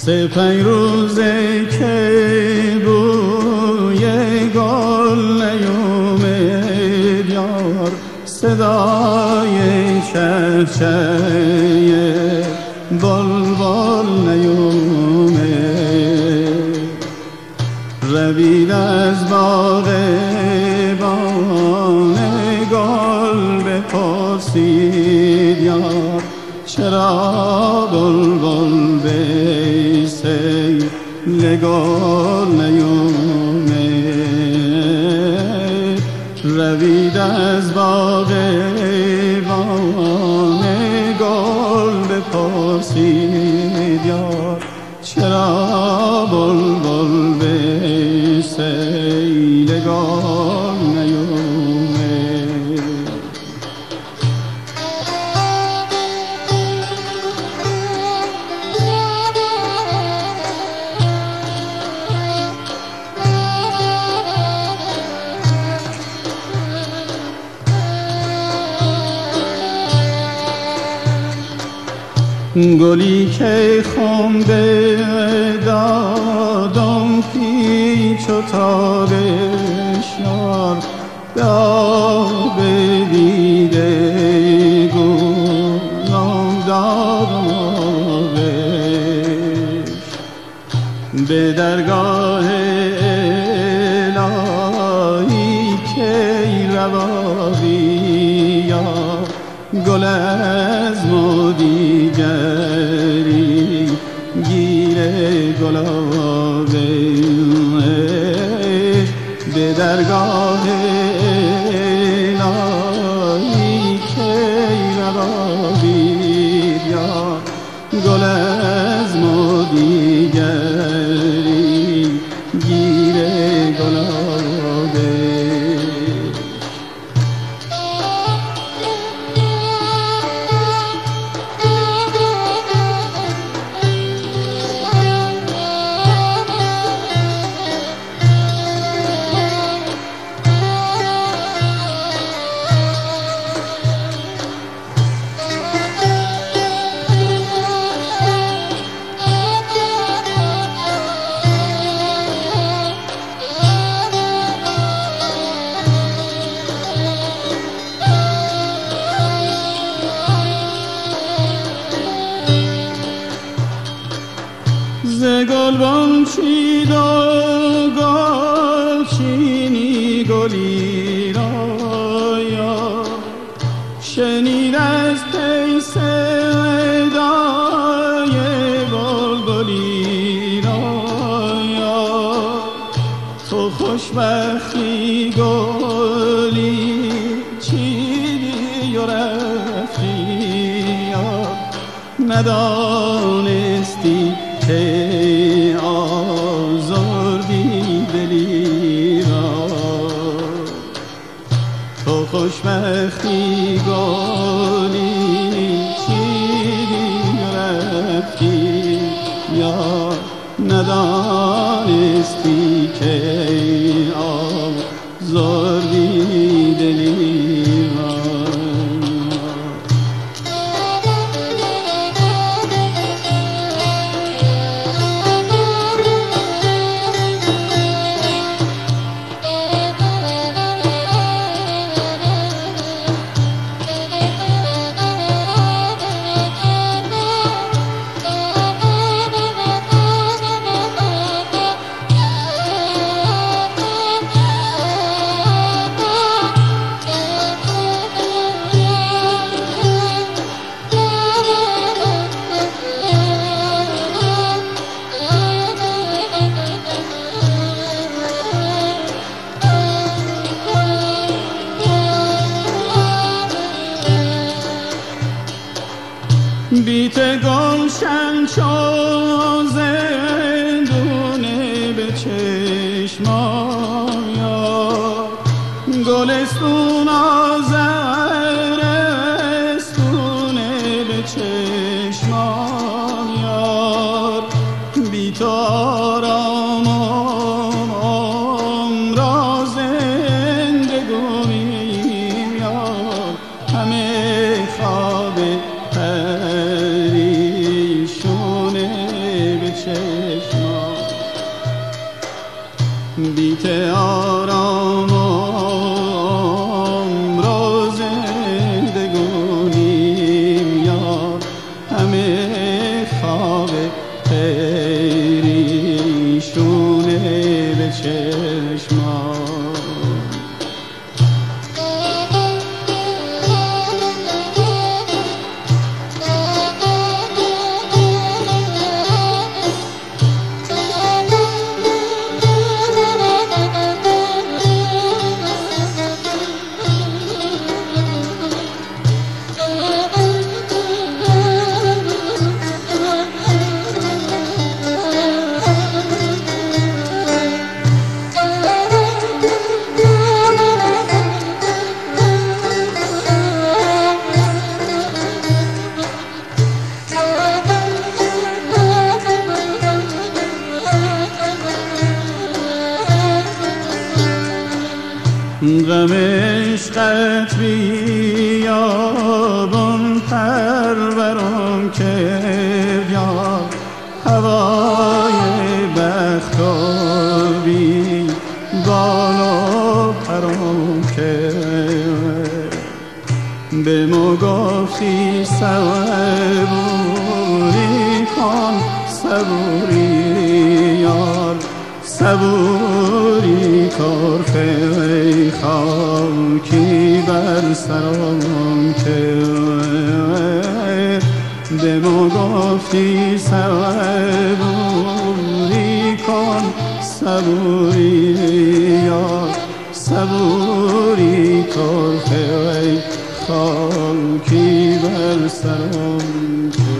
سه-پنج روزه که بوی گل نیومد یار، صدای چهچه بلبل نیومد. روید از باغ بان گل بپرسید یار، چرا بلبل به سیل گل نیومد. روید از باغ بان گل بپرسید یار، چرا بلبل به سیل گل نیومد. گلی که خنده دادم پیچ و تابش یار، به آب دیده گلم دادم آبش. به درگاه الهی که روابی یار، گل از ما دیگری گیره گلابه. به درگاه الهی که روابی یار، گل از ما دیگری گیره گلابه. ز گلبن چید و گل چینی گلی را یا، شنید از پی صدای بلبلی را یا. تو خوشبختی گلی چیدی و رفتی یا، ندانستی که آزردی دلی را. تو خوشبختی گلی چیدی رفتی یا، ندانستی که آزردی دلی را. بیت گلشن چو زندونه به چشمام یار، گلستون آذرستونه به چشمام یار. بی تو آرامم عمر زندگونیم یار، همه خواب پریشونه به چشمام بیت آرام را زندگونیم یار، همه خواب پریشونه به چشمان. غم عشقت بیابان پرورم کرد یار، هوای بختابی بالا پرم کرد. به ما گفتی صبوری کن صبوری یار، صبوری کار خیلی خاکی بر سرم که به ما گفتی صبوری کن صبوری یار، صبوری کار خیلی خاکی بر سرم که